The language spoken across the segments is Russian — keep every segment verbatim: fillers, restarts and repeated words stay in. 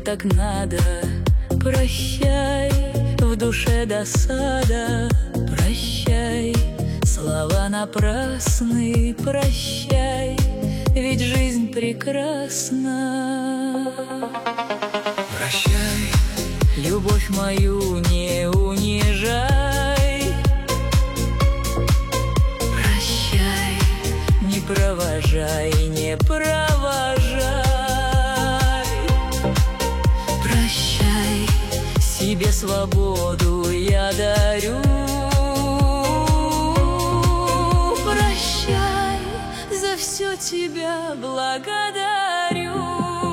так надо. Прощай, в душе досада. Прощай, слова напрасны. Прощай, ведь жизнь прекрасна. Прощай, любовь мою не унижай. Прощай, не провожай, не провожай. Прощай, себе свободу я дарю. Прощай, за все тебя благодарю.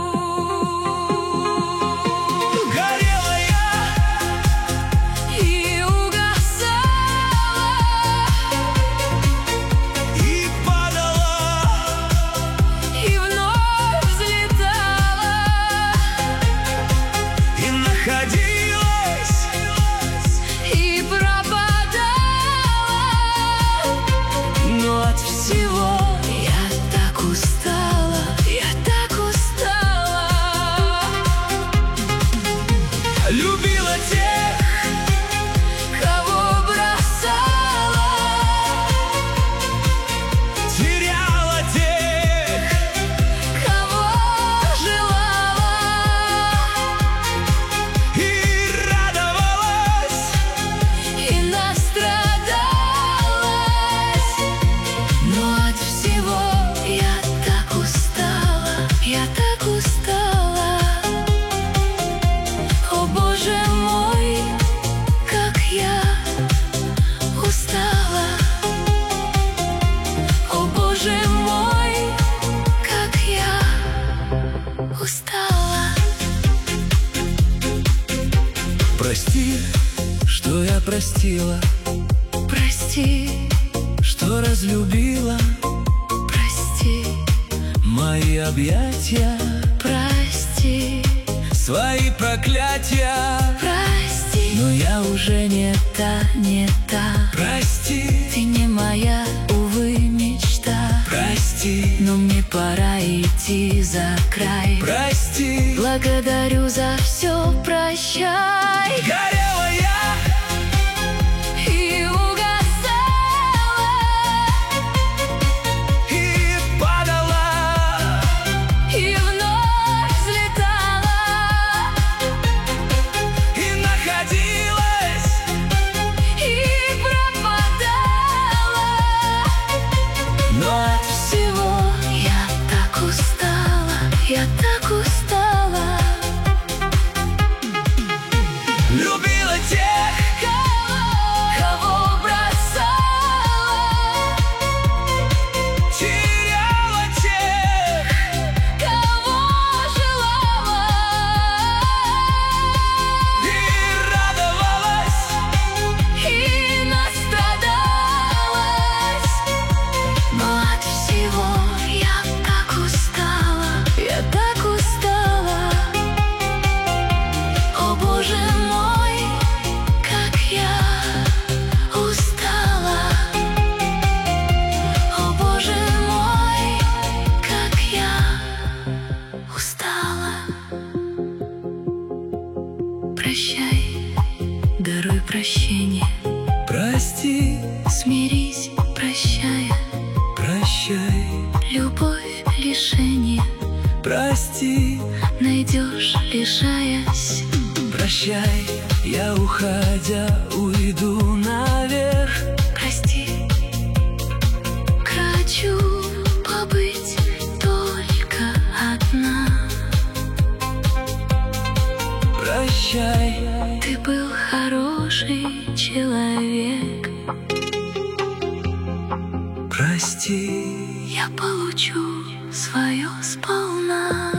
И пропадала, но от всего я так устала, я так устала. любила тех, кого бросала, теряла тех, кого желала, и радовалась, и настрадалась. Но от всего я так устала, я так устала. О, Боже мой, как я устала. О, Боже мой, как я устала. прости, что я простила, Прости, что разлюбила, прости, мои объятия, прости, свои проклятия. прости. Но я уже Не та, не та. прости, Ты не моя, увы, мечта. прости, Но мне пора идти за край. прости. Благодарю за все, прощай. Горела я, И угасала, и падала, и вновь взлетала, и находилась, и пропадала. но От всего я так устала, я так устала. любила тех, Кого, кого бросала, теряла тех, кого желала, и радовалась, и настрадалась. Но от всего я так устала, я так устала. О, Боже мой, как я устала. О, Боже мой, как я устала. Прощай, даруй прощение. прости, Смирись, прощая. прощай, Любовь, лишение прости, найдешь, лишаясь. прощай. Я, уходя, уйду наверх. Прости, хочу побыть только одна. Прощай, Ты был хороший человек. прости. Я получу свое сполна.